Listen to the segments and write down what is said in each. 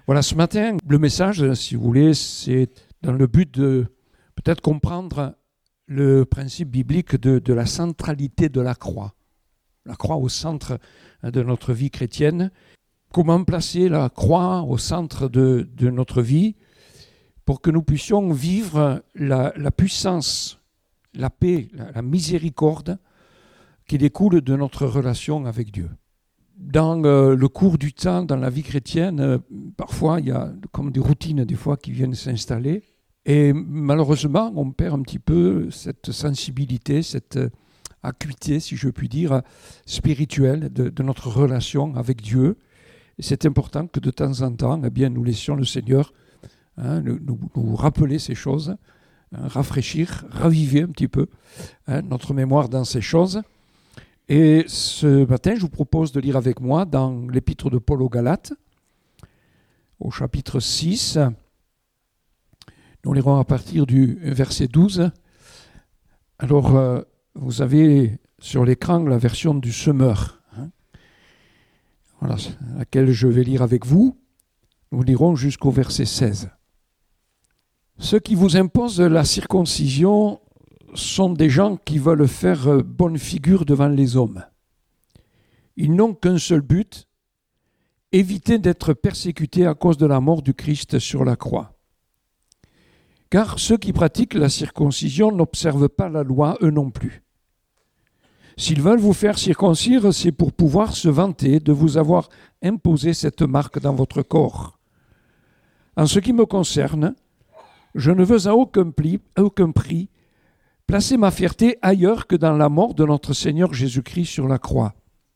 Voilà, ce matin, le message, si vous voulez, c'est dans le but de peut-être comprendre le principe biblique de la centralité de la croix. La croix au centre de notre vie chrétienne. Comment placer la croix au centre de notre vie pour que nous puissions vivre la puissance, la paix, la miséricorde qui découle de notre relation avec Dieu. Dans le cours du temps, dans la vie chrétienne, parfois il y a comme des routines des fois qui viennent s'installer et malheureusement on perd un petit peu cette sensibilité, cette acuité, si je puis dire, spirituelle de notre relation avec Dieu. Et c'est important que de temps en temps, eh bien, nous laissions le Seigneur nous rappeler ces choses, rafraîchir, raviver un petit peu notre mémoire dans ces choses. Et ce matin, je vous propose de lire avec moi dans l'épître de Paul aux Galates, au chapitre 6. Nous lirons à partir du verset 12. Alors, vous avez sur l'écran la version du semeur, voilà, laquelle je vais lire avec vous. Nous lirons jusqu'au verset 16. Ceux qui vous imposent la circoncision sont des gens qui veulent faire bonne figure devant les hommes. Ils n'ont qu'un seul but, éviter d'être persécutés à cause de la mort du Christ sur la croix. Car ceux qui pratiquent la circoncision n'observent pas la loi, eux non plus. S'ils veulent vous faire circoncire, c'est pour pouvoir se vanter de vous avoir imposé cette marque dans votre corps. En ce qui me concerne, je ne veux à aucun prix placer ma fierté ailleurs que dans la mort de notre Seigneur Jésus-Christ sur la croix.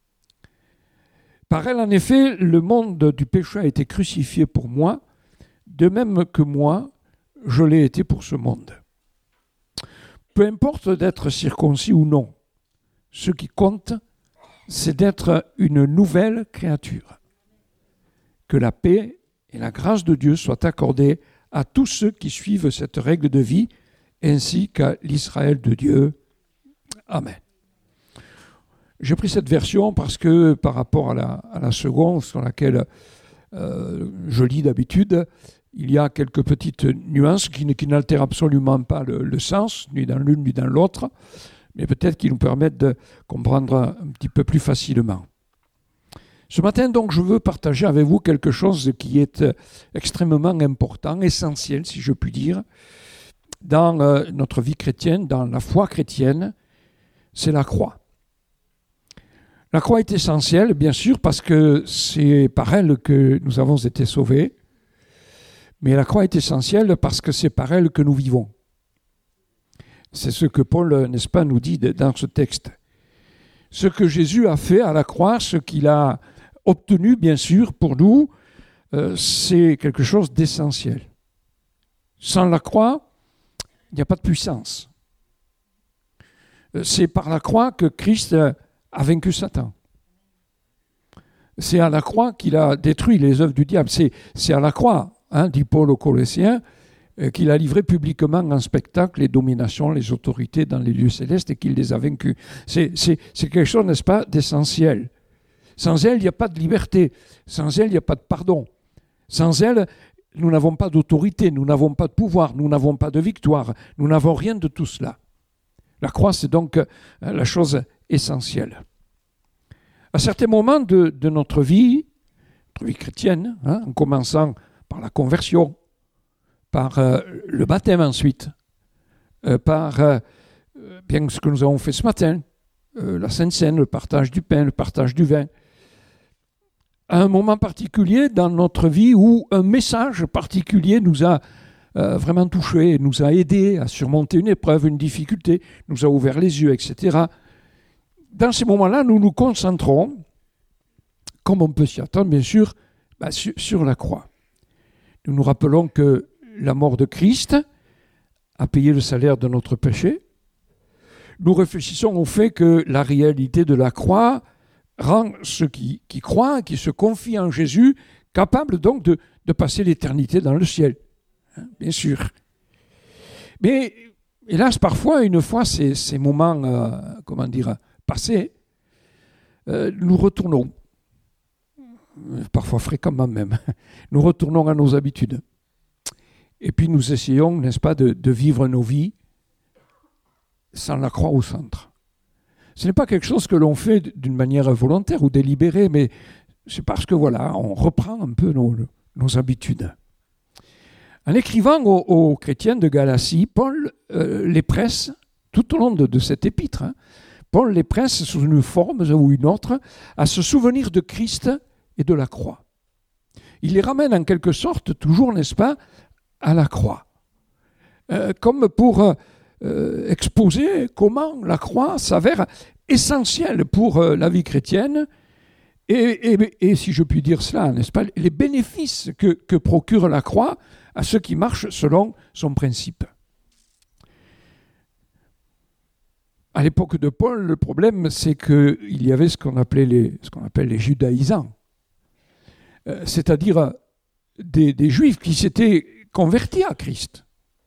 Par elle, en effet, le monde du péché a été crucifié pour moi, de même que moi, je l'ai été pour ce monde. Peu importe d'être circoncis ou non, ce qui compte, c'est d'être une nouvelle créature. Que la paix et la grâce de Dieu soient accordées à tous ceux qui suivent cette règle de vie, ainsi qu'à l'Israël de Dieu. Amen. J'ai pris cette version parce que par rapport à la seconde sur laquelle je lis d'habitude, il y a quelques petites nuances qui n'altèrent absolument pas le sens, ni dans l'une ni dans l'autre, mais peut-être qui nous permettent de comprendre un petit peu plus facilement. Ce matin, donc, je veux partager avec vous quelque chose qui est extrêmement important, essentiel, si je puis dire, dans notre vie chrétienne, dans la foi chrétienne, c'est la croix. La croix est essentielle, bien sûr, parce que c'est par elle que nous avons été sauvés, mais la croix est essentielle parce que c'est par elle que nous vivons. C'est ce que Paul, n'est-ce pas, nous dit dans ce texte. Ce que Jésus a fait à la croix, ce qu'il a obtenu, bien sûr, pour nous, c'est quelque chose d'essentiel. Sans la croix, il n'y a pas de puissance. C'est par la croix que Christ a vaincu Satan. C'est à la croix qu'il a détruit les œuvres du diable. C'est à la croix, dit Paul aux Colossiens, qu'il a livré publiquement en spectacle les dominations, les autorités dans les lieux célestes et qu'il les a vaincus. C'est quelque chose, n'est-ce pas, d'essentiel. Sans elle, il n'y a pas de liberté. Sans elle, il n'y a pas de pardon. Sans elle, nous n'avons pas d'autorité, nous n'avons pas de pouvoir, nous n'avons pas de victoire, nous n'avons rien de tout cela. La croix, c'est donc la chose essentielle. À certains moments de notre vie chrétienne, en commençant par la conversion, par le baptême ensuite, par bien ce que nous avons fait ce matin, la Sainte Seine, le partage du pain, le partage du vin, à un moment particulier dans notre vie où un message particulier nous a vraiment touchés, nous a aidés à surmonter une épreuve, une difficulté, nous a ouvert les yeux, etc. Dans ces moments-là, nous nous concentrons, comme on peut s'y attendre, bien sûr, sur la croix. Nous nous rappelons que la mort de Christ a payé le salaire de notre péché. Nous réfléchissons au fait que la réalité de la croix rend ceux qui croient, qui se confient en Jésus, capables donc de passer l'éternité dans le ciel. Bien sûr. Mais hélas, parfois, une fois ces moments, passés, nous retournons. parfois fréquemment même, nous retournons à nos habitudes. Et puis nous essayons, n'est-ce pas, de vivre nos vies sans la croix au centre. Ce n'est pas quelque chose que l'on fait d'une manière volontaire ou délibérée, mais c'est parce que voilà, on reprend un peu nos habitudes. En écrivant aux chrétiens de Galatie, Paul les presse, tout au long de cet épître, Paul les presse sous une forme ou une autre à se souvenir de Christ et de la croix. Il les ramène en quelque sorte, toujours, n'est-ce pas, à la croix. Comme pour exposer comment la croix s'avère essentielle pour la vie chrétienne et si je puis dire cela, n'est-ce pas, les bénéfices que procure la croix à ceux qui marchent selon son principe. À l'époque de Paul, le problème, c'est qu'il y avait ce qu'on appelle les judaïsants, c'est-à-dire des juifs qui s'étaient convertis à Christ,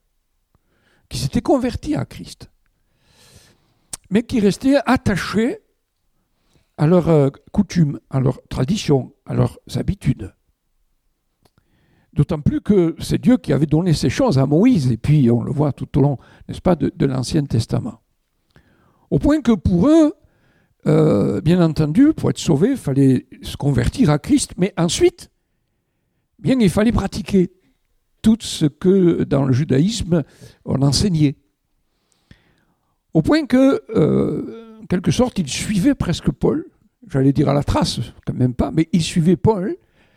mais qui restaient attachés à leurs coutumes, à leurs traditions, à leurs habitudes. D'autant plus que c'est Dieu qui avait donné ces choses à Moïse, et puis on le voit tout au long, n'est-ce pas, de l'Ancien Testament. Au point que pour eux, bien entendu, pour être sauvés, il fallait se convertir à Christ, mais ensuite, bien, il fallait pratiquer tout ce que dans le judaïsme on enseignait. Au point que, en quelque sorte, ils suivaient presque Paul, j'allais dire à la trace, quand même pas, mais ils suivaient Paul.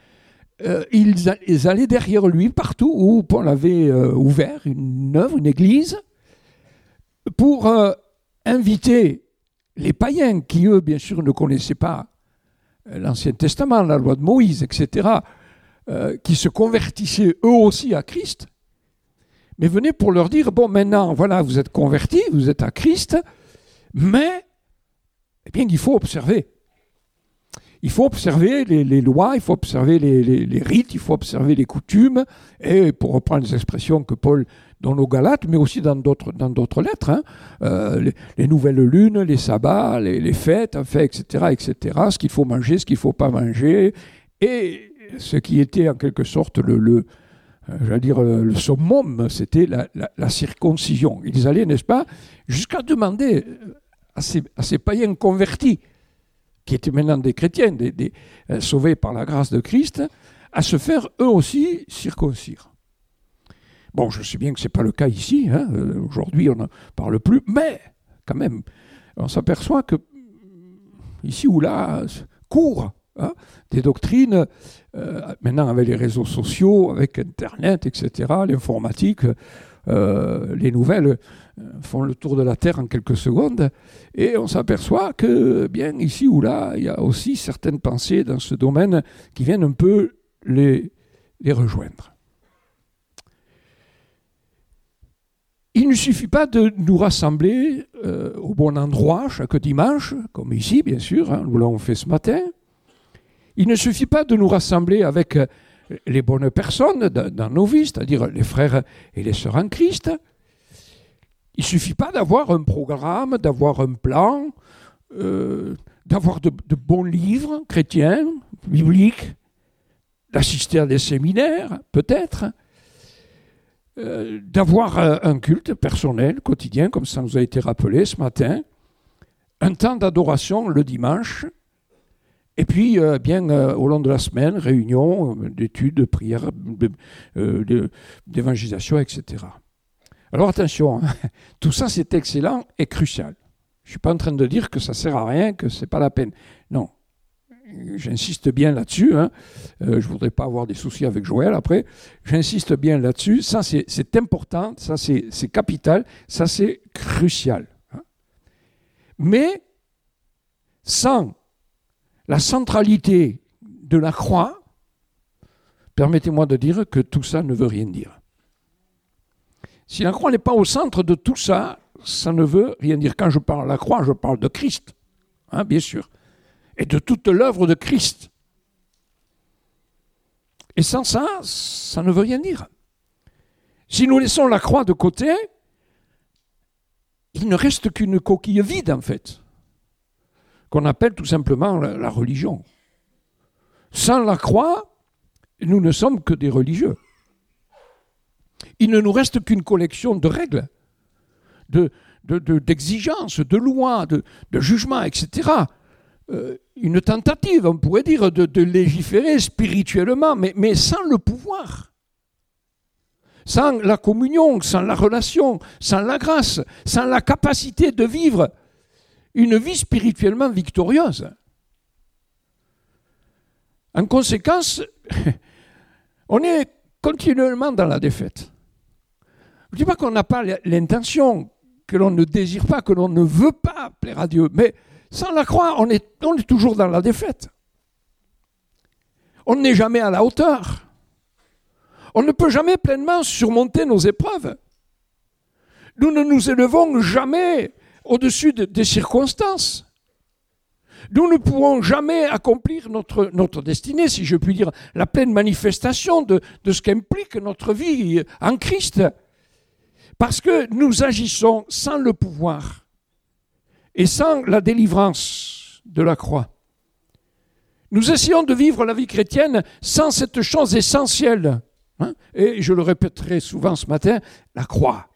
Ils allaient derrière lui partout où Paul avait ouvert une œuvre, une église, pour inviter les païens qui, eux, bien sûr, ne connaissaient pas l'Ancien Testament, la loi de Moïse, etc., qui se convertissaient eux aussi à Christ, mais venaient pour leur dire, bon, maintenant, voilà, vous êtes convertis, vous êtes à Christ, mais, eh bien, il faut observer. Il faut observer les lois, il faut observer les rites, il faut observer les coutumes, et pour reprendre les expressions que Paul donne aux Galates, mais aussi dans d'autres lettres, les nouvelles lunes, les sabbats, les fêtes, enfin, etc., ce qu'il faut manger, ce qu'il ne faut pas manger, et ce qui était en quelque sorte le summum, c'était la circoncision. Ils allaient, n'est-ce pas, jusqu'à demander à ces païens convertis, qui étaient maintenant des chrétiens, sauvés par la grâce de Christ, à se faire eux aussi circoncire. Bon, je sais bien que ce n'est pas le cas ici, aujourd'hui on n'en parle plus, mais quand même, on s'aperçoit que ici ou là, courent des doctrines, maintenant avec les réseaux sociaux, avec Internet, etc., l'informatique, les nouvelles font le tour de la Terre en quelques secondes, et on s'aperçoit que, bien, ici ou là, il y a aussi certaines pensées dans ce domaine qui viennent un peu les rejoindre. Il ne suffit pas de nous rassembler au bon endroit chaque dimanche, comme ici, bien sûr, nous l'avons fait ce matin. Il ne suffit pas de nous rassembler avec les bonnes personnes dans nos vies, c'est-à-dire les frères et les sœurs en Christ. Il ne suffit pas d'avoir un programme, d'avoir un plan, d'avoir de bons livres chrétiens, bibliques, d'assister à des séminaires, peut-être, d'avoir un culte personnel, quotidien, comme ça nous a été rappelé ce matin, un temps d'adoration le dimanche, et puis, au long de la semaine, réunions d'études, de prières, d'évangélisation, etc. Alors attention, tout ça c'est excellent et crucial. Je ne suis pas en train de dire que ça ne sert à rien, que ce n'est pas la peine. Non, j'insiste bien là-dessus. Je ne voudrais pas avoir des soucis avec Joël après. J'insiste bien là-dessus. Ça c'est important, ça c'est capital, ça c'est crucial. Mais sans la centralité de la croix, permettez-moi de dire que tout ça ne veut rien dire. Si la croix n'est pas au centre de tout ça, ça ne veut rien dire. Quand je parle de la croix, je parle de Christ, bien sûr, et de toute l'œuvre de Christ. Et sans ça, ça ne veut rien dire. Si nous laissons la croix de côté, il ne reste qu'une coquille vide, en fait, qu'on appelle tout simplement la religion. Sans la croix, nous ne sommes que des religieux. Il ne nous reste qu'une collection de règles, d'exigences, de lois, de jugements, etc. Une tentative, on pourrait dire, de légiférer spirituellement, mais sans le pouvoir. Sans la communion, sans la relation, sans la grâce, sans la capacité de vivre une vie spirituellement victorieuse. En conséquence, on est continuellement dans la défaite. Je ne dis pas qu'on n'a pas l'intention, que l'on ne désire pas, que l'on ne veut pas plaire à Dieu, mais sans la croix, on est toujours dans la défaite. On n'est jamais à la hauteur. On ne peut jamais pleinement surmonter nos épreuves. Nous ne nous élevons jamais au-dessus des circonstances. Nous ne pourrons jamais accomplir notre destinée, si je puis dire, la pleine manifestation de ce qu'implique notre vie en Christ. Parce que nous agissons sans le pouvoir et sans la délivrance de la croix. Nous essayons de vivre la vie chrétienne sans cette chose essentielle. Et je le répéterai souvent ce matin, la croix.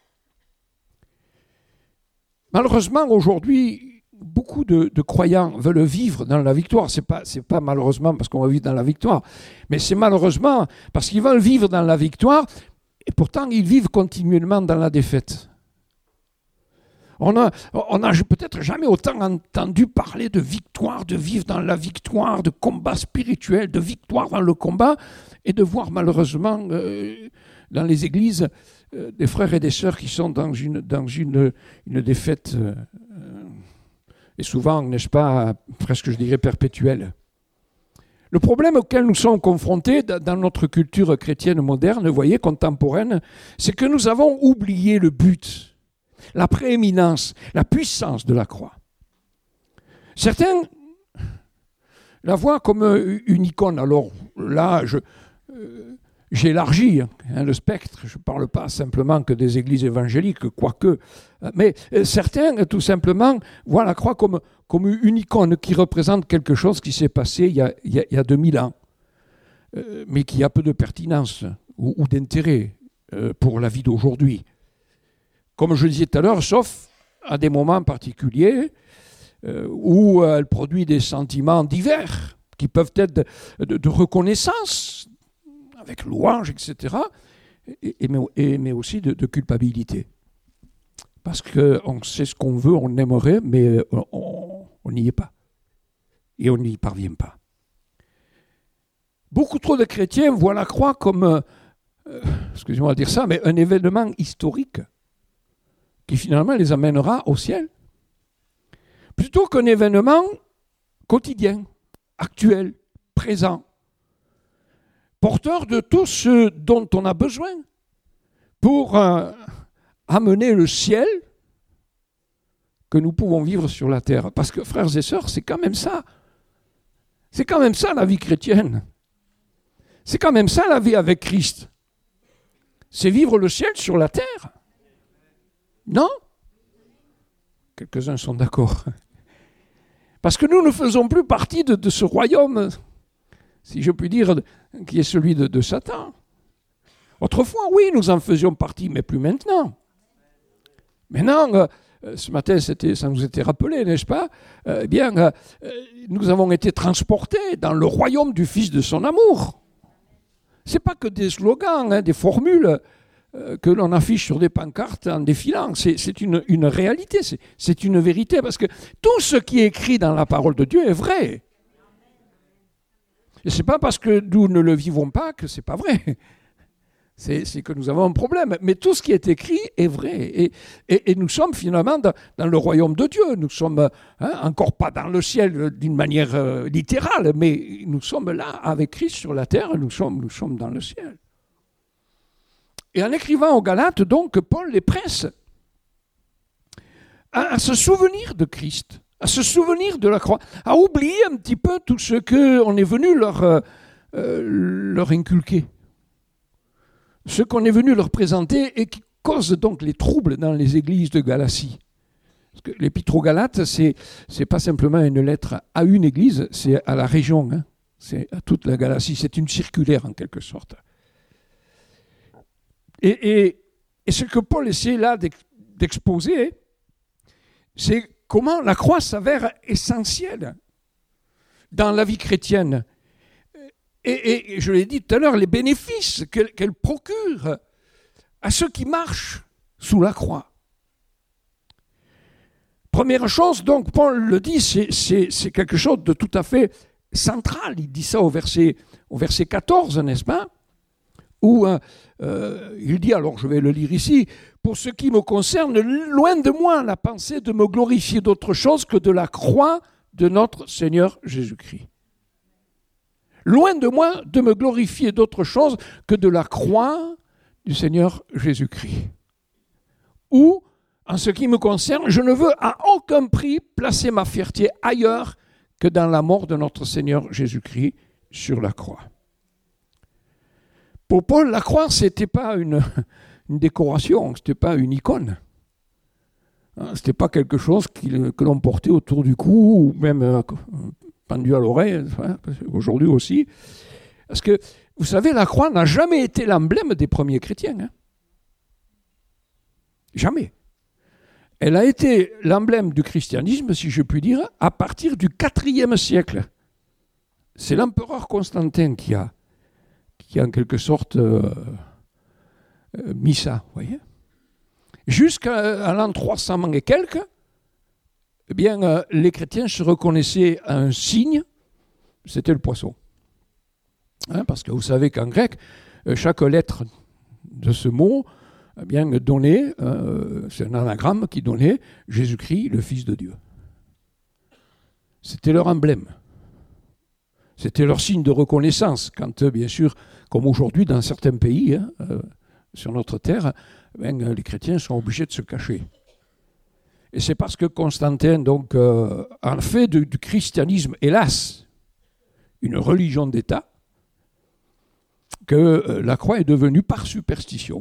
Malheureusement, aujourd'hui, beaucoup de croyants veulent vivre dans la victoire. C'est pas malheureusement parce qu'on va vivre dans la victoire, mais c'est malheureusement parce qu'ils veulent vivre dans la victoire et pourtant ils vivent continuellement dans la défaite. On a peut-être jamais autant entendu parler de victoire, de vivre dans la victoire, de combat spirituel, de victoire dans le combat, et de voir malheureusement dans les églises des frères et des sœurs qui sont dans une défaite, et souvent, n'est-ce pas, presque je dirais perpétuelle. Le problème auquel nous sommes confrontés dans notre culture chrétienne moderne, vous voyez, contemporaine, c'est que nous avons oublié le but, la prééminence, la puissance de la croix. Certains la voient comme une icône. Alors là, j'élargis le spectre, je ne parle pas simplement que des églises évangéliques, quoique, mais certains, tout simplement, voient la croix comme une icône qui représente quelque chose qui s'est passé il y a 2000 ans, mais qui a peu de pertinence ou d'intérêt pour la vie d'aujourd'hui. Comme je le disais tout à l'heure, sauf à des moments particuliers où elle produit des sentiments divers qui peuvent être de reconnaissance, avec louange, etc., mais aussi de culpabilité. Parce qu'on sait ce qu'on veut, on aimerait, mais on n'y est pas. Et on n'y parvient pas. Beaucoup trop de chrétiens voient la croix comme, excusez-moi de dire ça, mais un événement historique qui finalement les amènera au ciel, plutôt qu'un événement quotidien, actuel, présent, porteur de tout ce dont on a besoin pour amener le ciel que nous pouvons vivre sur la terre. Parce que, frères et sœurs, c'est quand même ça. C'est quand même ça la vie chrétienne. C'est quand même ça la vie avec Christ. C'est vivre le ciel sur la terre. Non? Quelques-uns sont d'accord. Parce que nous ne faisons plus partie de ce royaume, si je puis dire, qui est celui de Satan. Autrefois, oui, nous en faisions partie, mais plus maintenant. Maintenant, ce matin, ça nous était rappelé, n'est-ce pas? Nous avons été transportés dans le royaume du Fils de son amour. Ce n'est pas que des slogans, des formules que l'on affiche sur des pancartes en défilant. C'est une réalité, c'est une vérité, parce que tout ce qui est écrit dans la parole de Dieu est vrai. Et ce n'est pas parce que nous ne le vivons pas que ce n'est pas vrai. C'est que nous avons un problème. Mais tout ce qui est écrit est vrai. Et nous sommes finalement dans le royaume de Dieu. Nous sommes encore pas dans le ciel d'une manière littérale, mais nous sommes là avec Christ sur la terre. Nous sommes dans le ciel. Et en écrivant aux Galates, donc, Paul les presse à se souvenir de Christ, à se souvenir de la croix, à oublier un petit peu tout ce qu'on est venu leur inculquer, ce qu'on est venu leur présenter et qui cause donc les troubles dans les églises de Galatie. Parce que l'épître aux Galates, c'est pas simplement une lettre à une église, c'est à la région. C'est à toute la galaxie. C'est une circulaire en quelque sorte. Et ce que Paul essaie là d'exposer, c'est comment la croix s'avère essentielle dans la vie chrétienne. Et je l'ai dit tout à l'heure, les bénéfices qu'elle procure à ceux qui marchent sous la croix. Première chose, donc, Paul le dit, c'est quelque chose de tout à fait central. Il dit ça au verset 14, n'est-ce pas? Où il dit, alors je vais le lire ici, « Pour ce qui me concerne, loin de moi la pensée de me glorifier d'autre chose que de la croix de notre Seigneur Jésus-Christ. » Loin de moi de me glorifier d'autre chose que de la croix du Seigneur Jésus-Christ. Ou, en ce qui me concerne, je ne veux à aucun prix placer ma fierté ailleurs que dans la mort de notre Seigneur Jésus-Christ sur la croix. Pour Paul, la croix, ce n'était pas une décoration, ce n'était pas une icône. Ce n'était pas quelque chose que l'on portait autour du cou, ou même pendu à l'oreille, aujourd'hui aussi. Parce que, vous savez, la croix n'a jamais été l'emblème des premiers chrétiens. Hein. Jamais. Elle a été l'emblème du christianisme, si je puis dire, à partir du IVe siècle. C'est l'empereur Constantin qui a en quelque sorte mis ça, vous voyez. Jusqu'à l'an 300 et quelques, eh bien, les chrétiens se reconnaissaient à un signe, c'était le poisson. Hein, parce que vous savez qu'en grec, chaque lettre de ce mot eh bien, donnait, c'est un anagramme qui donnait Jésus-Christ, le Fils de Dieu. C'était leur emblème. C'était leur signe de reconnaissance. Quand, bien sûr, comme aujourd'hui dans certains pays, hein, sur notre terre, les chrétiens sont obligés de se cacher. Et c'est parce que Constantin, donc, en fait du christianisme, hélas, une religion d'État, que la croix est devenue par superstition,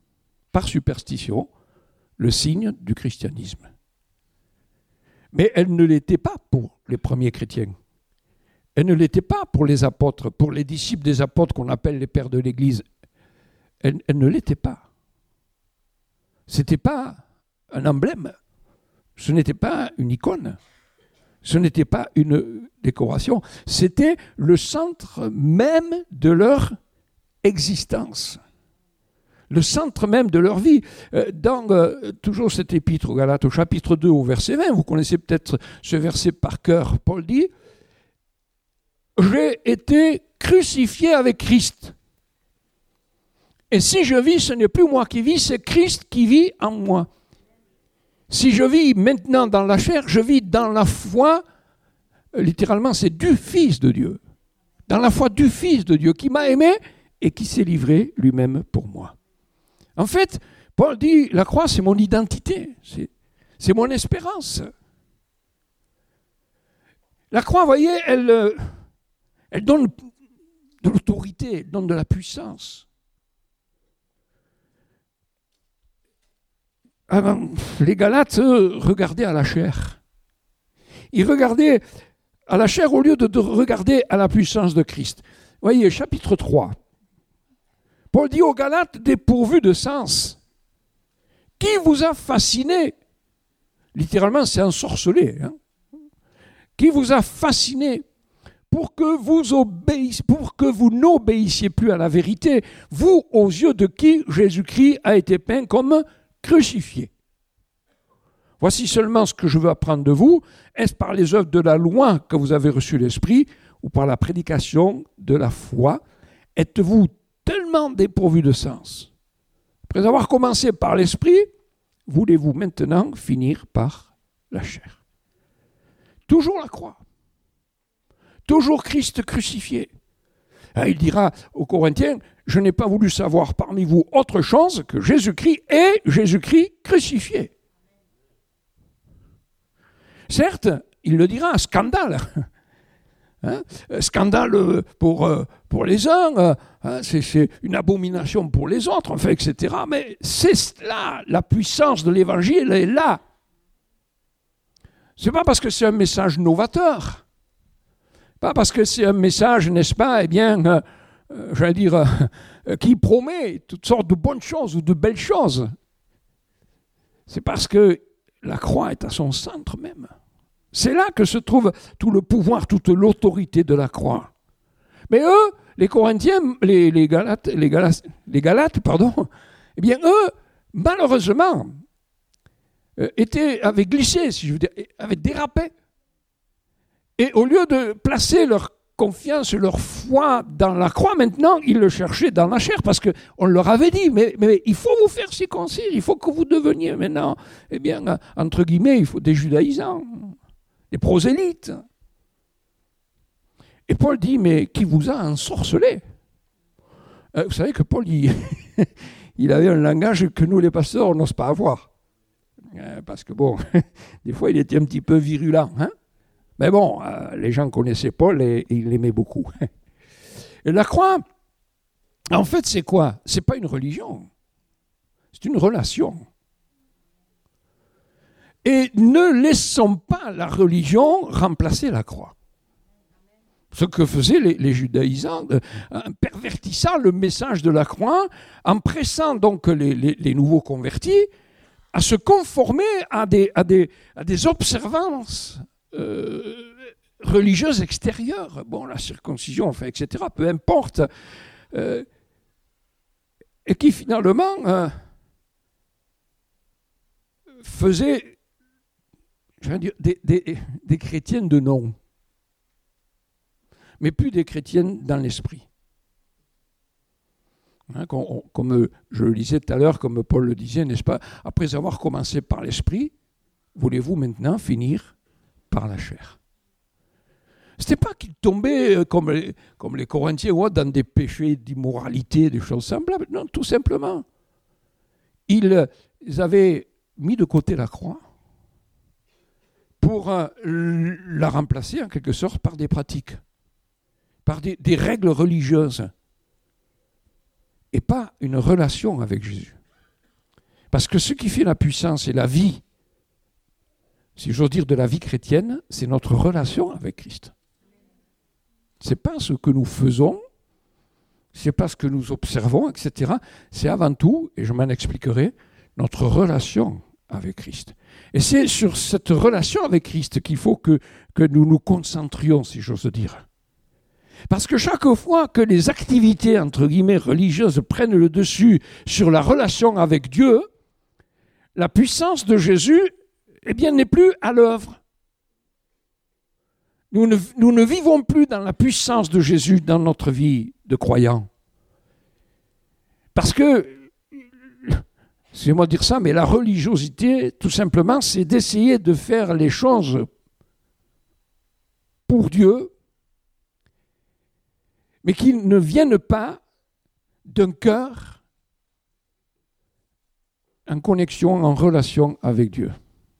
le signe du christianisme. Mais elle ne l'était pas pour les premiers chrétiens. Elle ne l'était pas pour les apôtres, pour les disciples des apôtres qu'on appelle les pères de l'Église. Elle ne l'était pas. Ce n'était pas un emblème. Ce n'était pas une icône. Ce n'était pas une décoration. C'était le centre même de leur existence. Le centre même de leur vie. Dans toujours cet épître aux Galates, au chapitre 2, au verset 20, vous connaissez peut-être ce verset par cœur, Paul dit « J'ai été crucifié avec Christ. Et si je vis, ce n'est plus moi qui vis, c'est Christ qui vit en moi. Si je vis maintenant dans la chair, je vis dans la foi, littéralement c'est du Fils de Dieu. Dans la foi du Fils de Dieu qui m'a aimé et qui s'est livré lui-même pour moi. » En fait, Paul dit, la croix c'est mon identité, c'est mon espérance. La croix, vous voyez, elle donne de l'autorité, elle donne de la puissance. Les Galates, eux, regardaient à la chair. Ils regardaient à la chair au lieu de regarder à la puissance de Christ. Vous voyez, chapitre 3. Paul dit aux Galates dépourvus de sens. Qui vous a fasciné? Littéralement, c'est ensorcelé. Hein? Qui vous a fasciné pour que vous n'obéissiez plus à la vérité, vous, aux yeux de qui Jésus-Christ a été peint comme crucifié. Voici seulement ce que je veux apprendre de vous. Est-ce par les œuvres de la loi que vous avez reçu l'Esprit ou par la prédication de la foi? Êtes-vous tellement dépourvu de sens? Après avoir commencé par l'Esprit, voulez-vous maintenant finir par la chair? Toujours la croix. Toujours Christ crucifié. Il dira aux Corinthiens, je n'ai pas voulu savoir parmi vous autre chose que Jésus-Christ et Jésus-Christ crucifié. Certes, il le dira, scandale. Hein? Scandale pour les uns, c'est une abomination pour les autres, enfin, etc. Mais c'est là, la puissance de l'Évangile est là. C'est pas parce que c'est un message novateur, Pas parce que c'est un message, n'est-ce pas, qui promet toutes sortes de bonnes choses ou de belles choses. C'est parce que la croix est à son centre même. C'est là que se trouve tout le pouvoir, toute l'autorité de la croix. Mais eux, les Corinthiens, les Galates, eux, malheureusement, avaient glissé, si je veux dire, avaient dérapé. Et au lieu de placer leur confiance, leur foi dans la croix, maintenant, ils le cherchaient dans la chair, parce qu'on leur avait dit, mais il faut vous faire circoncire, il faut que vous deveniez maintenant, entre guillemets, il faut des judaïsants, des prosélytes. Et Paul dit, mais qui vous a ensorcelé? Vous savez que Paul, il avait un langage que nous, les pasteurs, on n'ose pas avoir. Parce que des fois, il était un petit peu virulent, hein? Mais les gens connaissaient Paul et ils l'aimaient beaucoup. Et la croix, en fait, c'est quoi? C'est pas une religion. C'est une relation. Et ne laissons pas la religion remplacer la croix. Ce que faisaient les judaïsants, en pervertissant le message de la croix, en pressant donc les nouveaux convertis à se conformer à des observances religieuses extérieures. La circoncision, etc., peu importe. Et qui finalement faisaient, des chrétiennes de nom, mais plus des chrétiennes dans l'esprit. Comme je le disais tout à l'heure, comme Paul le disait, n'est-ce pas? Après avoir commencé par l'esprit, voulez-vous maintenant finir par la chair? C'était pas qu'ils tombaient comme les Corinthiens dans des péchés d'immoralité, des choses semblables. Non, tout simplement. Ils avaient mis de côté la croix pour la remplacer en quelque sorte par des pratiques, par des règles religieuses, et pas une relation avec Jésus. Parce que ce qui fait la puissance et la vie, si j'ose dire de la vie chrétienne, c'est notre relation avec Christ. Ce n'est pas ce que nous faisons, ce n'est pas ce que nous observons, etc. C'est avant tout, et je m'en expliquerai, notre relation avec Christ. Et c'est sur cette relation avec Christ qu'il faut que nous nous concentrions, si j'ose dire. Parce que chaque fois que les activités, entre guillemets, religieuses prennent le dessus sur la relation avec Dieu, la puissance de Jésus, n'est plus à l'œuvre. Nous ne vivons plus dans la puissance de Jésus dans notre vie de croyant. Parce que, excusez-moi de dire ça, mais la religiosité, tout simplement, c'est d'essayer de faire les choses pour Dieu, mais qui ne viennent pas d'un cœur en connexion, en relation avec Dieu.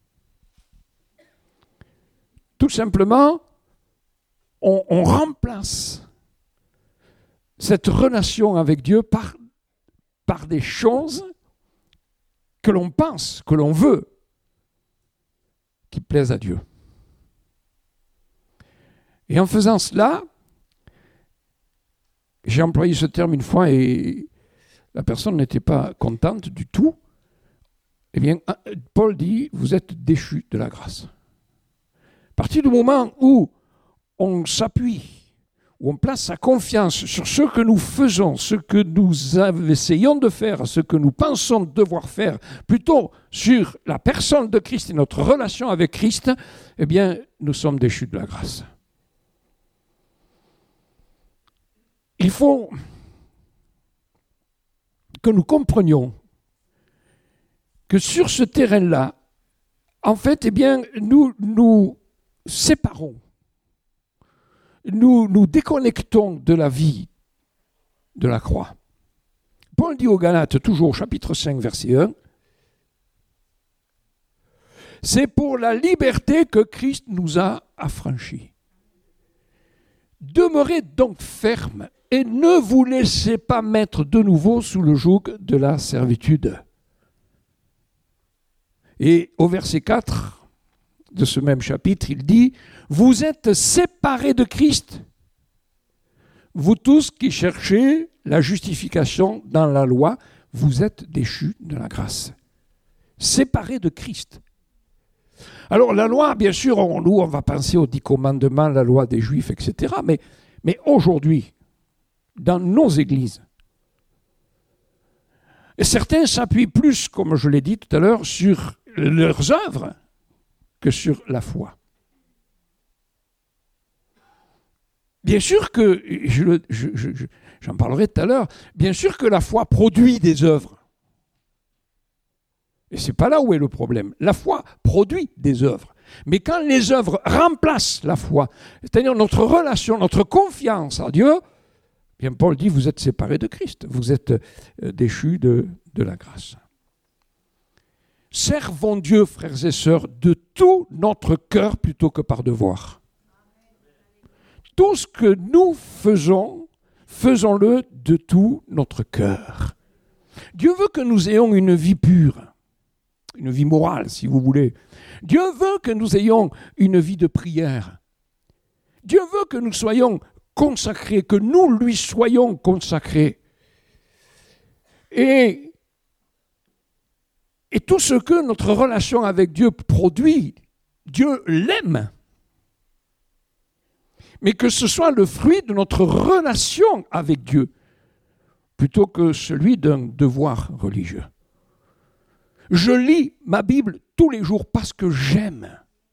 Tout simplement, on remplace cette relation avec Dieu par des choses que l'on pense, que l'on veut, qui plaisent à Dieu. Et en faisant cela, j'ai employé ce terme une fois et la personne n'était pas contente du tout. Paul dit, vous êtes déchus de la grâce. À partir du moment où on s'appuie, où on place sa confiance sur ce que nous faisons, ce que nous essayons de faire, ce que nous pensons devoir faire, plutôt sur la personne de Christ et notre relation avec Christ, nous sommes déchus de la grâce. Il faut que nous comprenions que sur ce terrain-là, en fait, nous séparons, nous déconnectons de la vie de la croix. Paul dit aux Galates, toujours chapitre 5, verset 1, « C'est pour la liberté que Christ nous a affranchis. Demeurez donc fermes et ne vous laissez pas mettre de nouveau sous le joug de la servitude. » Et au verset 4, de ce même chapitre, il dit « Vous êtes séparés de Christ, vous tous qui cherchez la justification dans la loi, vous êtes déchus de la grâce. » Séparés de Christ. Alors la loi, bien sûr, on va penser aux 10 commandements, la loi des Juifs, etc. Mais aujourd'hui, dans nos églises, et certains s'appuient plus, comme je l'ai dit tout à l'heure, sur leurs œuvres que sur la foi. Bien sûr que, j'en parlerai tout à l'heure, bien sûr que la foi produit des œuvres. Et ce n'est pas là où est le problème. La foi produit des œuvres. Mais quand les œuvres remplacent la foi, c'est-à-dire notre relation, notre confiance en Dieu, bien Paul dit, vous êtes séparés de Christ, vous êtes déchus de la grâce. Servons Dieu, frères et sœurs, de tout notre cœur plutôt que par devoir. Tout ce que nous faisons, faisons-le de tout notre cœur. Dieu veut que nous ayons une vie pure, une vie morale, si vous voulez. Dieu veut que nous ayons une vie de prière. Dieu veut que nous soyons consacrés, que nous lui soyons consacrés. Et tout ce que notre relation avec Dieu produit, Dieu l'aime. Mais que ce soit le fruit de notre relation avec Dieu, plutôt que celui d'un devoir religieux. Je lis ma Bible tous les jours parce que j'aime.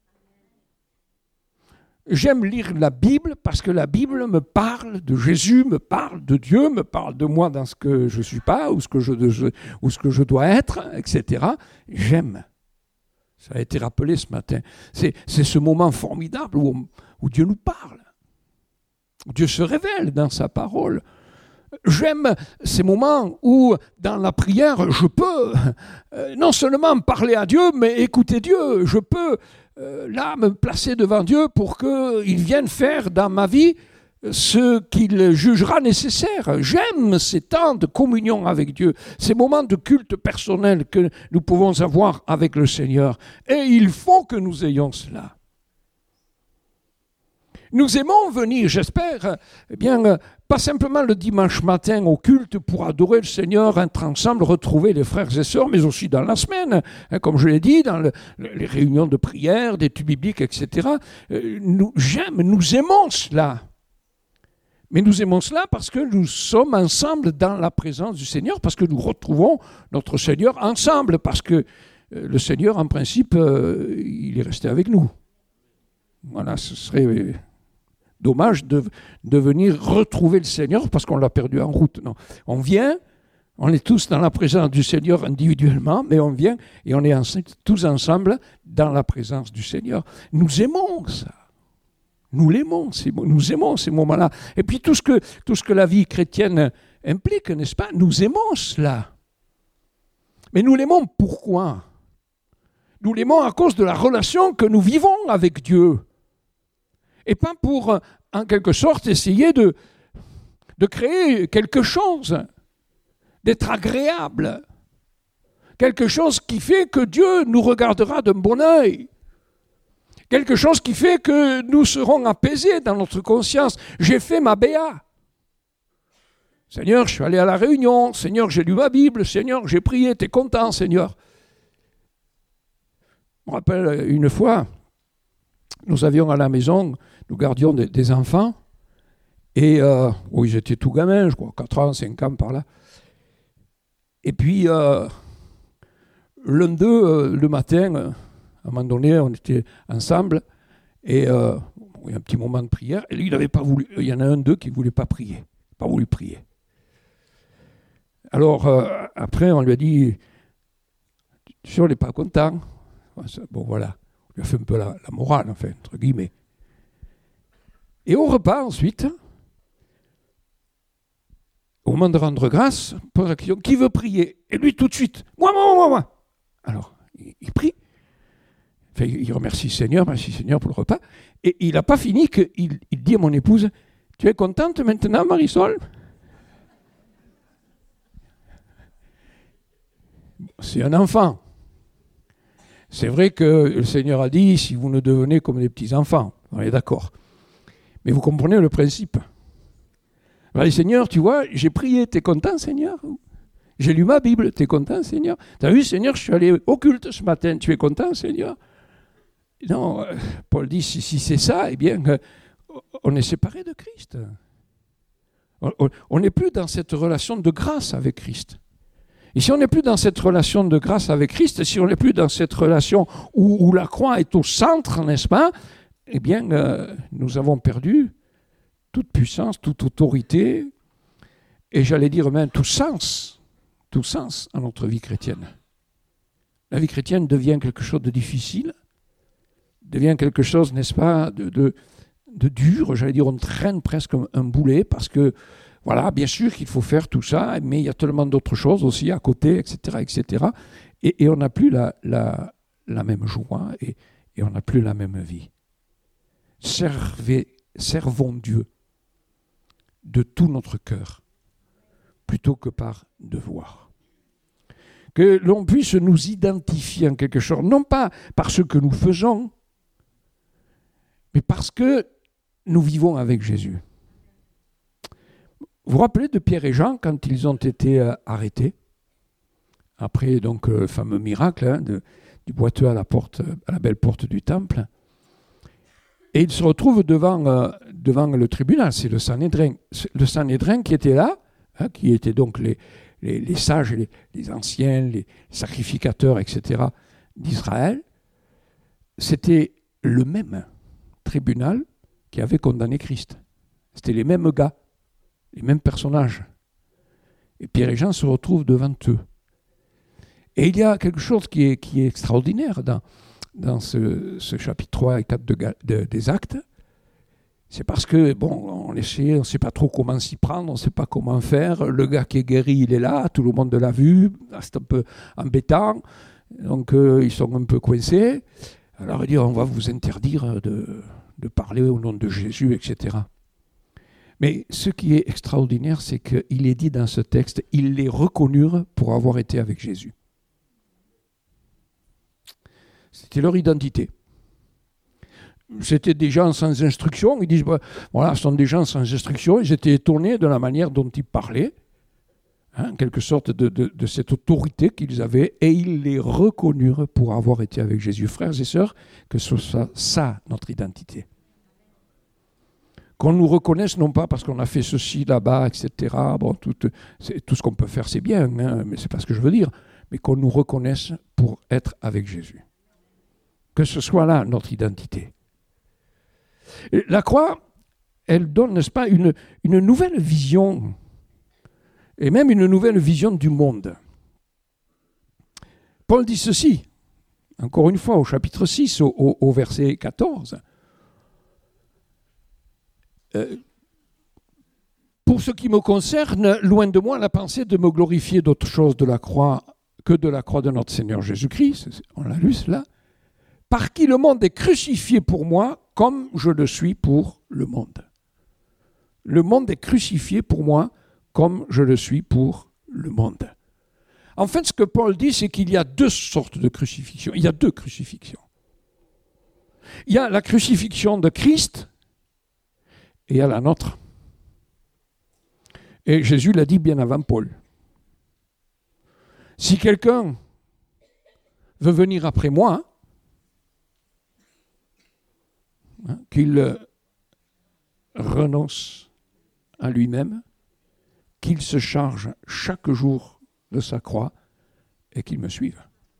J'aime lire la Bible parce que la Bible me parle de Jésus, me parle de Dieu, me parle de moi dans ce que je ne suis pas ou ce que je dois être, etc. J'aime. Ça a été rappelé ce matin. C'est ce moment formidable où Dieu nous parle. Où Dieu se révèle dans sa parole. J'aime ces moments où, dans la prière, je peux non seulement parler à Dieu, mais écouter Dieu. Je peux, là, me placer devant Dieu pour qu'il vienne faire dans ma vie ce qu'il jugera nécessaire. J'aime ces temps de communion avec Dieu, ces moments de culte personnel que nous pouvons avoir avec le Seigneur. Et il faut que nous ayons cela. Nous aimons venir, j'espère, pas simplement le dimanche matin au culte pour adorer le Seigneur, être ensemble, retrouver les frères et sœurs, mais aussi dans la semaine, comme je l'ai dit, dans les réunions de prière, d'études bibliques, etc. Nous aimons cela. Mais nous aimons cela parce que nous sommes ensemble dans la présence du Seigneur, parce que nous retrouvons notre Seigneur ensemble, parce que le Seigneur, en principe, il est resté avec nous. Voilà, ce serait dommage de venir retrouver le Seigneur parce qu'on l'a perdu en route. Non, on vient, on est tous dans la présence du Seigneur individuellement, mais on vient et on est tous ensemble dans la présence du Seigneur. Nous aimons ça. Nous l'aimons, nous aimons ces moments-là. Et puis tout ce que la vie chrétienne implique, n'est-ce pas? Nous aimons cela. Mais nous l'aimons pourquoi? Nous l'aimons à cause de la relation que nous vivons avec Dieu. Et pas pour, en quelque sorte, essayer de créer quelque chose, d'être agréable. Quelque chose qui fait que Dieu nous regardera d'un bon œil. Quelque chose qui fait que nous serons apaisés dans notre conscience. J'ai fait ma béa. Seigneur, je suis allé à la réunion. Seigneur, j'ai lu ma Bible. Seigneur, j'ai prié. T'es content, Seigneur? Je me rappelle une fois, nous avions à la maison, nous gardions des enfants. Et oui, j'étais tout gamin, je crois, 4 ans, 5 ans par là. Et puis, l'un d'eux, le matin, à un moment donné, on était ensemble, et il y a un petit moment de prière, et lui, il n'avait pas voulu, il y en a un d'eux qui ne voulait pas prier, pas voulu prier. Alors, après, on lui a dit, tu sais, on n'est pas content. Bon, voilà, on lui a fait un peu la morale, enfin, entre guillemets. Et au repas, ensuite, au moment de rendre grâce, on pose la question, qui veut prier? Et lui, tout de suite, moi. Alors, il prie. Enfin, il remercie merci Seigneur pour le repas. Et il n'a pas fini qu'il dit à mon épouse, tu es contente maintenant, Marisol? C'est un enfant. C'est vrai que le Seigneur a dit, si vous ne devenez comme des petits-enfants, on est d'accord. Mais vous comprenez le principe. Alors, Seigneur, tu vois, j'ai prié, t'es content, Seigneur? J'ai lu ma Bible, t'es content, Seigneur? T'as vu, Seigneur, je suis allé au culte ce matin, tu es content, Seigneur? Non, Paul dit, si c'est ça, eh bien, on est séparé de Christ. On n'est plus dans cette relation de grâce avec Christ. Et si on n'est plus dans cette relation de grâce avec Christ, si on n'est plus dans cette relation où la croix est au centre, n'est-ce pas? Eh bien, nous avons perdu toute puissance, toute autorité, et j'allais dire même tout sens à notre vie chrétienne. La vie chrétienne devient quelque chose de difficile, devient quelque chose, n'est-ce pas, de dur, j'allais dire, on traîne presque un boulet, parce que, voilà, bien sûr qu'il faut faire tout ça, mais il y a tellement d'autres choses aussi à côté, etc., etc., et on n'a plus la même joie, et on n'a plus la même vie. Servons Dieu de tout notre cœur, plutôt que par devoir. Que l'on puisse nous identifier en quelque chose, non pas par ce que nous faisons, mais parce que nous vivons avec Jésus. Vous vous rappelez de Pierre et Jean quand ils ont été arrêtés, après donc le fameux miracle du boiteux à la belle porte du temple, et ils se retrouvent devant le tribunal, c'est le Sanhédrin qui était là, qui étaient donc les sages, les anciens, les sacrificateurs, etc. d'Israël. C'était le même tribunal qui avait condamné Christ. C'était les mêmes gars, les mêmes personnages. Et Pierre et Jean se retrouvent devant eux. Et il y a quelque chose qui est extraordinaire dans ce chapitre 3 et 4 des Actes. C'est parce que, on ne sait pas trop comment s'y prendre, on ne sait pas comment faire. Le gars qui est guéri, il est là, tout le monde l'a vu, c'est un peu embêtant. Donc, ils sont un peu coincés. Alors, il dit, on va vous interdire de parler au nom de Jésus, etc. Mais ce qui est extraordinaire, c'est qu'il est dit dans ce texte, ils les reconnurent pour avoir été avec Jésus. C'était leur identité. C'était des gens sans instruction. Ils disent, voilà, ce sont des gens sans instruction. Ils étaient étonnés de la manière dont ils parlaient, en quelque sorte de cette autorité qu'ils avaient, et ils les reconnurent pour avoir été avec Jésus. Frères et sœurs, que ce soit ça notre identité. Qu'on nous reconnaisse, non pas parce qu'on a fait ceci là-bas, etc. Tout ce qu'on peut faire, c'est bien, mais c'est pas ce que je veux dire. Mais qu'on nous reconnaisse pour être avec Jésus. Que ce soit là notre identité. La croix, elle donne, n'est-ce pas, une nouvelle vision, et même une nouvelle vision du monde. Paul dit ceci, encore une fois, au chapitre 6, au verset 14. Pour ce qui me concerne, loin de moi la pensée de me glorifier d'autre chose de la croix que de la croix de notre Seigneur Jésus-Christ, on l'a lu cela, par qui le monde est crucifié pour moi comme je le suis pour le monde. Le monde est crucifié pour moi comme je le suis pour le monde. En fait, ce que Paul dit, c'est qu'il y a deux sortes de crucifixion. Il y a deux crucifixions. Il y a la crucifixion de Christ et il y a la nôtre. Et Jésus l'a dit bien avant Paul. Si quelqu'un veut venir après moi, qu'il renonce à lui-même, qu'il se charge chaque jour de sa croix et qu'il me suive.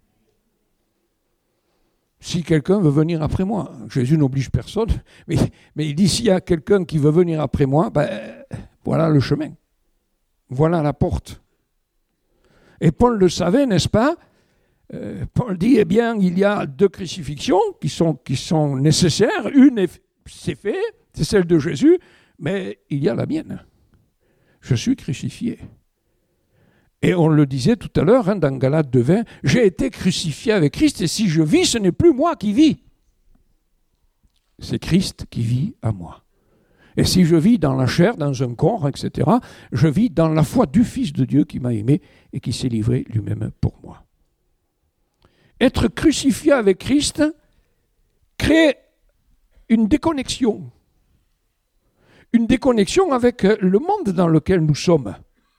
Si quelqu'un veut venir après moi, Jésus n'oblige personne, mais il dit s'il y a quelqu'un qui veut venir après moi, voilà le chemin, voilà la porte. Et Paul le savait, n'est-ce pas? Paul dit, eh bien, il y a deux crucifixions qui sont nécessaires. Une, c'est fait, c'est celle de Jésus, mais il y a la mienne. Je suis crucifié. Et on le disait tout à l'heure, dans Galates 2:20, j'ai été crucifié avec Christ, et si je vis, ce n'est plus moi qui vis. C'est Christ qui vit à moi. Et si je vis dans la chair, dans un corps, etc., je vis dans la foi du Fils de Dieu qui m'a aimé et qui s'est livré lui-même pour moi. Être crucifié avec Christ crée une déconnexion. Une déconnexion avec le monde dans lequel nous sommes.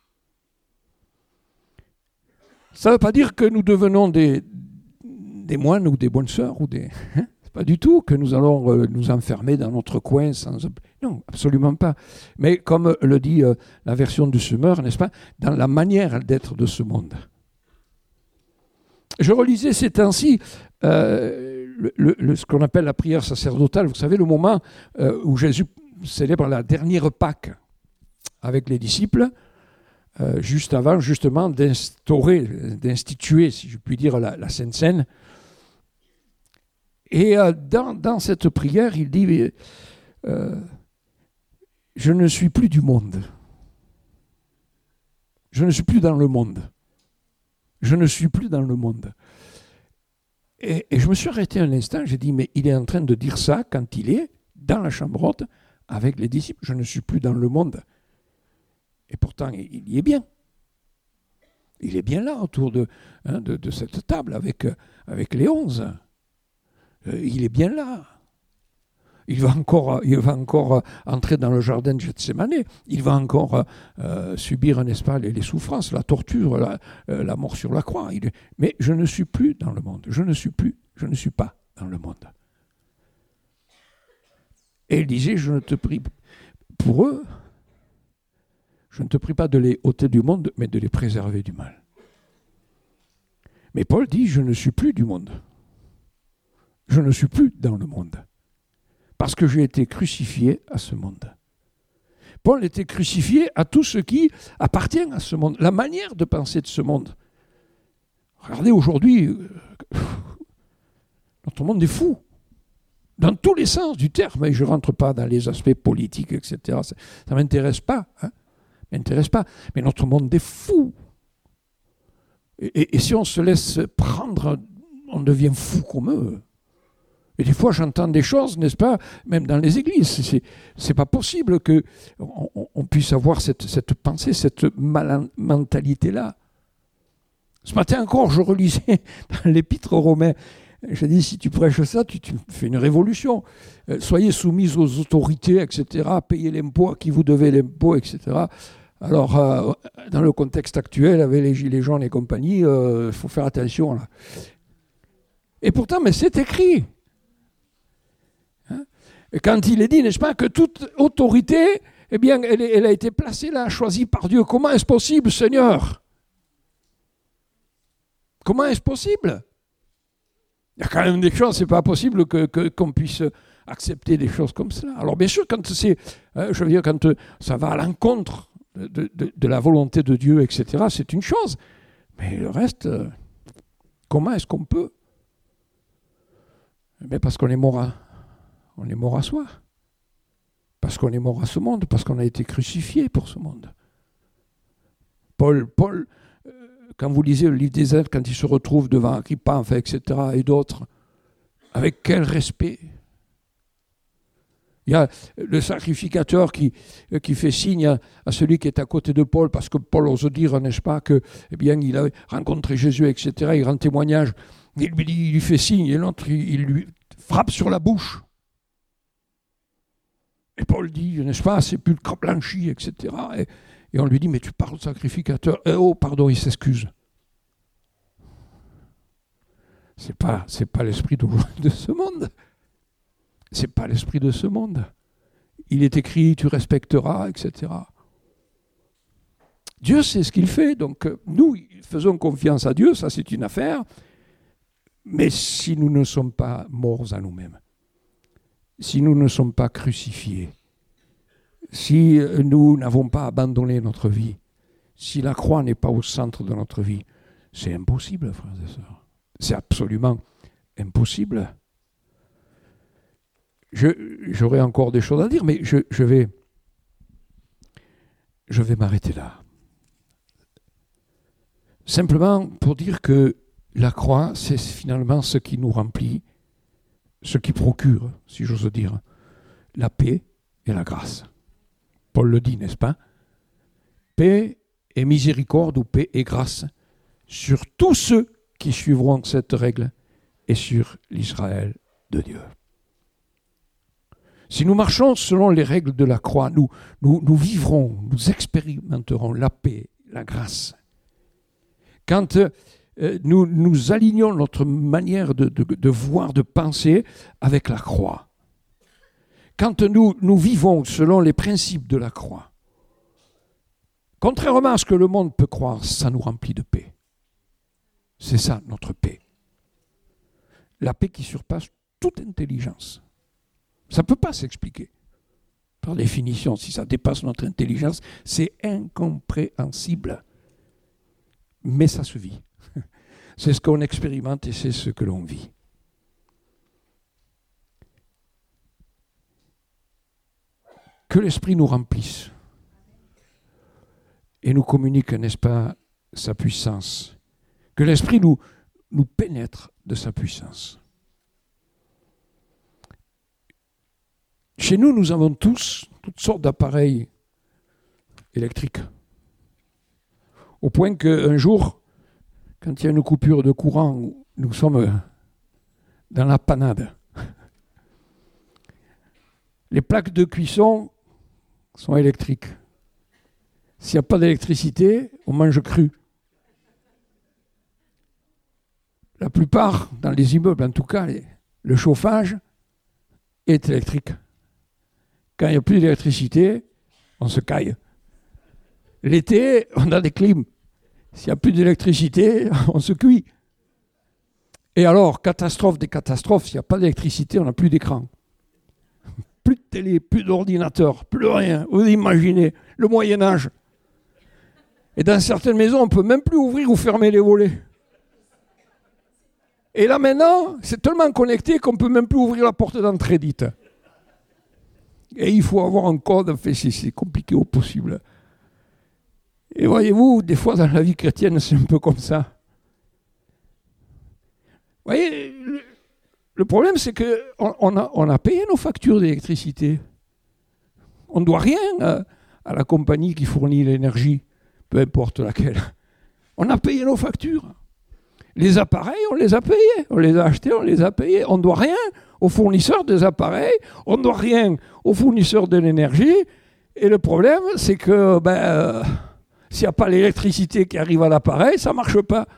Ça ne veut pas dire que nous devenons des moines ou des bonnes sœurs ou des... C'est pas du tout que nous allons nous enfermer dans notre coin sans... Non, absolument pas. Mais comme le dit la version du Semeur, n'est-ce pas, dans la manière d'être de ce monde. Je relisais ces temps-ci ce qu'on appelle la prière sacerdotale. Vous savez, le moment où Jésus célèbre la dernière Pâque avec les disciples, juste avant, justement, d'instituer, si je puis dire, la Sainte Seine. Et dans cette prière, il dit je ne suis plus du monde. Je ne suis plus dans le monde. Je ne suis plus dans le monde. Et je me suis arrêté un instant, j'ai dit, mais il est en train de dire ça quand il est dans la chambre haute avec les disciples. Je ne suis plus dans le monde. Et pourtant, il y est bien. Il est bien là, autour de cette table, avec les 11. Il est bien là. Il va encore entrer dans le jardin de Gethsémanée. Il va encore subir, n'est-ce pas, les souffrances, la torture, la mort sur la croix. Mais je ne suis plus dans le monde. Je ne suis pas dans le monde. Et il disait, je ne te prie pour eux, je ne te prie pas de les ôter du monde, mais de les préserver du mal. Mais Paul dit, je ne suis plus du monde. Je ne suis plus dans le monde. Parce que j'ai été crucifié à ce monde. Paul était crucifié à tout ce qui appartient à ce monde. La manière de penser de ce monde. Regardez, aujourd'hui, notre monde est fou. Dans tous les sens du terme. Et je ne rentre pas dans les aspects politiques, etc. Ça ne m'intéresse pas. M'intéresse pas. Mais notre monde est fou. Et si on se laisse prendre, on devient fou comme eux. Et des fois, j'entends des choses, n'est-ce pas, même dans les églises. C'est pas possible qu'on puisse avoir cette pensée, cette mentalité-là. Ce matin encore, je relisais dans l'Épître aux Romains. J'ai dit, si tu prêches ça, tu fais une révolution. Soyez soumis aux autorités, etc. Payez l'impôt à qui vous devez l'impôt, etc. Alors, dans le contexte actuel, avec les gilets jaunes et compagnie, il faut faire attention, là. Et pourtant, mais c'est écrit. Et quand il est dit, n'est-ce pas, que toute autorité, eh bien, elle a été placée là, choisie par Dieu. Comment est-ce possible, Seigneur? Comment est-ce possible? Il y a quand même des choses, c'est pas possible qu'on puisse accepter des choses comme cela. Alors bien sûr, quand je veux dire, quand ça va à l'encontre de la volonté de Dieu, etc., c'est une chose. Mais le reste, comment est-ce qu'on peut? Mais parce qu'on est mort à soi. Parce qu'on est mort à ce monde, parce qu'on a été crucifié pour ce monde. Paul, quand vous lisez le livre des Actes, quand il se retrouve devant Agrippa, enfin, etc., et d'autres, avec quel respect. Il y a le sacrificateur qui fait signe à celui qui est à côté de Paul, parce que Paul ose dire, n'est-ce pas, que, eh bien, il a rencontré Jésus, etc., il rend témoignage. Il lui fait signe, et l'autre, il lui frappe sur la bouche. Et Paul dit, n'est-ce pas, sépulcre blanchi, etc. Et on lui dit, mais tu parles de sacrificateur. Oh, pardon, il s'excuse. C'est pas l'esprit de ce monde. C'est pas l'esprit de ce monde. Il est écrit, tu respecteras, etc. Dieu sait ce qu'il fait, donc nous, faisons confiance à Dieu, ça c'est une affaire. Mais si nous ne sommes pas morts à nous-mêmes, si nous ne sommes pas crucifiés, si nous n'avons pas abandonné notre vie, si la croix n'est pas au centre de notre vie, c'est impossible, frères et sœurs. C'est absolument impossible. J'aurais encore des choses à dire, mais je vais m'arrêter là. Simplement pour dire que la croix, c'est finalement ce qui nous remplit, ce qui procure, si j'ose dire, la paix et la grâce. Paul le dit, n'est-ce pas? Paix et miséricorde ou paix et grâce sur tous ceux qui suivront cette règle et sur l'Israël de Dieu. Si nous marchons selon les règles de la croix, nous vivrons, nous expérimenterons la paix, la grâce. Quand nous alignons notre manière de voir, de penser avec la croix, quand nous vivons selon les principes de la croix, contrairement à ce que le monde peut croire, ça nous remplit de paix. C'est ça notre paix. La paix qui surpasse toute intelligence. Ça ne peut pas s'expliquer. Par définition, si ça dépasse notre intelligence, c'est incompréhensible. Mais ça se vit. C'est ce qu'on expérimente et c'est ce que l'on vit. Que l'Esprit nous remplisse et nous communique, n'est-ce pas, sa puissance. Que l'Esprit nous pénètre de sa puissance. Chez nous, nous avons tous toutes sortes d'appareils électriques. Au point qu'un jour, quand il y a une coupure de courant, nous sommes dans la panade. Les plaques de cuisson sont électriques. S'il n'y a pas d'électricité, on mange cru. La plupart, dans les immeubles en tout cas, le chauffage est électrique. Quand il n'y a plus d'électricité, on se caille. L'été, on a des clims. S'il n'y a plus d'électricité, on se cuit. Et alors, catastrophe des catastrophes, s'il n'y a pas d'électricité, on n'a plus d'écran. Plus de télé, plus d'ordinateur, plus rien. Vous imaginez, le Moyen-Âge. Et dans certaines maisons, on ne peut même plus ouvrir ou fermer les volets. Et là maintenant, c'est tellement connecté qu'on ne peut même plus ouvrir la porte d'entrée dite. Et il faut avoir un code, c'est compliqué au possible. Et voyez-vous, des fois dans la vie chrétienne, c'est un peu comme ça. Vous voyez, le problème, c'est qu'on a payé nos factures d'électricité. On ne doit rien à la compagnie qui fournit l'énergie, peu importe laquelle. On a payé nos factures. Les appareils, on les a payés. On les a achetés, on les a payés. On ne doit rien aux fournisseurs des appareils. On ne doit rien aux fournisseurs de l'énergie. Et le problème, c'est que s'il n'y a pas l'électricité qui arrive à l'appareil, ça ne marche pas.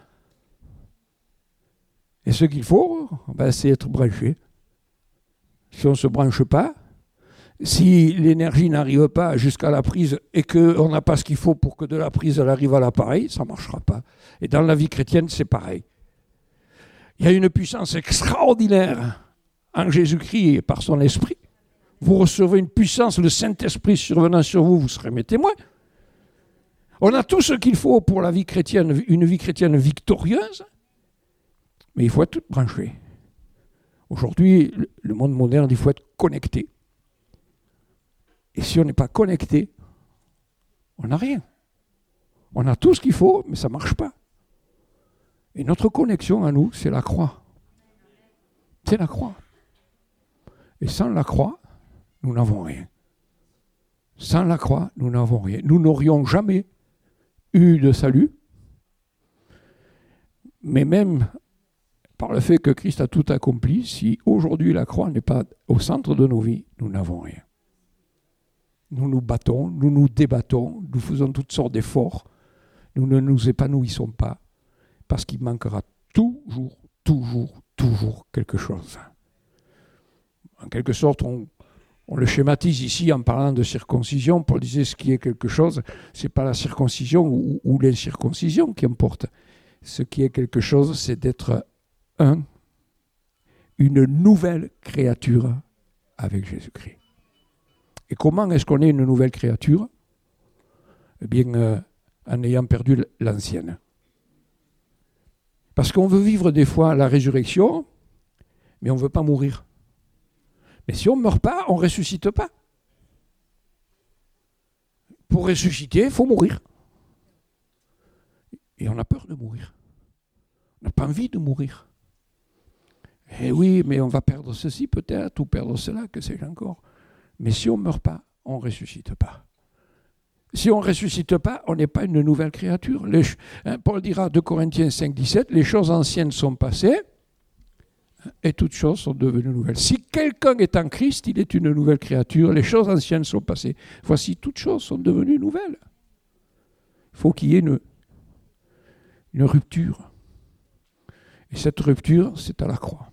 Et ce qu'il faut, c'est être branché. Si on ne se branche pas, si l'énergie n'arrive pas jusqu'à la prise et qu'on n'a pas ce qu'il faut pour que de la prise elle arrive à l'appareil, ça ne marchera pas. Et dans la vie chrétienne, c'est pareil. Il y a une puissance extraordinaire en Jésus-Christ et par son esprit. Vous recevez une puissance, le Saint-Esprit survenant sur vous, vous serez mes témoins. On a tout ce qu'il faut pour la vie chrétienne, une vie chrétienne victorieuse, mais il faut être branché. Aujourd'hui, le monde moderne, il faut être connecté. Et si on n'est pas connecté, on n'a rien. On a tout ce qu'il faut, mais ça ne marche pas. Et notre connexion à nous, c'est la croix. C'est la croix. Et sans la croix, nous n'avons rien. Sans la croix, nous n'avons rien. Nous n'aurions jamais eu de salut, mais même par le fait que Christ a tout accompli, si aujourd'hui la croix n'est pas au centre de nos vies, nous n'avons rien. Nous nous battons, nous nous débattons, nous faisons toutes sortes d'efforts, nous ne nous épanouissons pas, parce qu'il manquera toujours quelque chose. En quelque sorte, on le schématise ici en parlant de circoncision. Paul disait ce qui est quelque chose, ce n'est pas la circoncision ou l'incirconcision qui importe. Ce qui est quelque chose, c'est d'être une nouvelle créature avec Jésus-Christ. Et comment est-ce qu'on est une nouvelle créature ? Eh bien, en ayant perdu l'ancienne. Parce qu'on veut vivre des fois la résurrection, mais on ne veut pas mourir. Mais si on ne meurt pas, on ne ressuscite pas. Pour ressusciter, il faut mourir. Et on a peur de mourir. On n'a pas envie de mourir. Eh oui, mais on va perdre ceci peut-être, ou perdre cela, que sais-je encore. Mais si on ne meurt pas, on ne ressuscite pas. Si on ne ressuscite pas, on n'est pas une nouvelle créature. Paul dira à 2 Corinthiens 5, 17, les choses anciennes sont passées et toutes choses sont devenues nouvelles. Si quelqu'un est en Christ, il est une nouvelle créature. Les choses anciennes sont passées. Voici, toutes choses sont devenues nouvelles. Il faut qu'il y ait une rupture. Et cette rupture, c'est à la croix.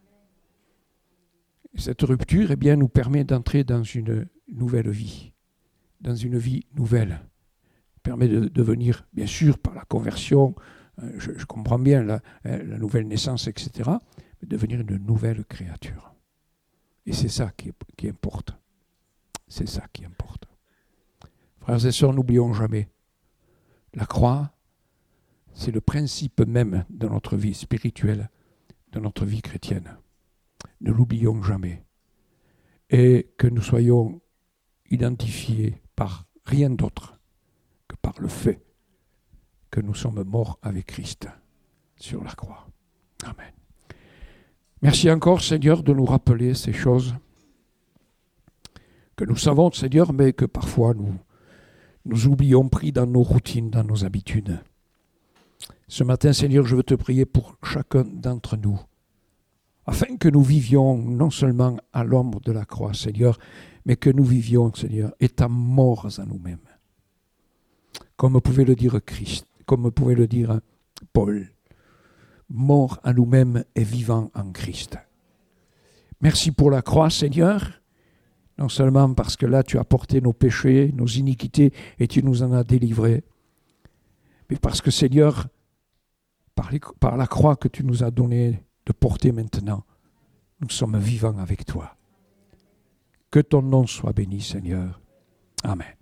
Et cette rupture, nous permet d'entrer dans une nouvelle vie. Dans une vie nouvelle. Permet de devenir, bien sûr, par la conversion, je comprends bien la nouvelle naissance, etc., mais devenir une nouvelle créature. Et c'est ça qui importe. C'est ça qui importe. Frères et sœurs, n'oublions jamais, la croix, c'est le principe même de notre vie spirituelle, de notre vie chrétienne. Ne l'oublions jamais. Et que nous soyons identifiés par rien d'autre que par le fait que nous sommes morts avec Christ sur la croix. Amen. Merci encore, Seigneur, de nous rappeler ces choses que nous savons, Seigneur, mais que parfois nous oublions pris dans nos routines, dans nos habitudes. Ce matin, Seigneur, je veux te prier pour chacun d'entre nous, afin que nous vivions non seulement à l'ombre de la croix, Seigneur, mais que nous vivions, Seigneur, étant morts à nous-mêmes. Comme pouvait le dire Christ, comme pouvait le dire Paul, morts à nous-mêmes et vivants en Christ. Merci pour la croix, Seigneur, non seulement parce que là tu as porté nos péchés, nos iniquités et tu nous en as délivrés, mais parce que, Seigneur, par la croix que tu nous as donné de porter maintenant, nous sommes vivants avec toi. Que ton nom soit béni, Seigneur. Amen.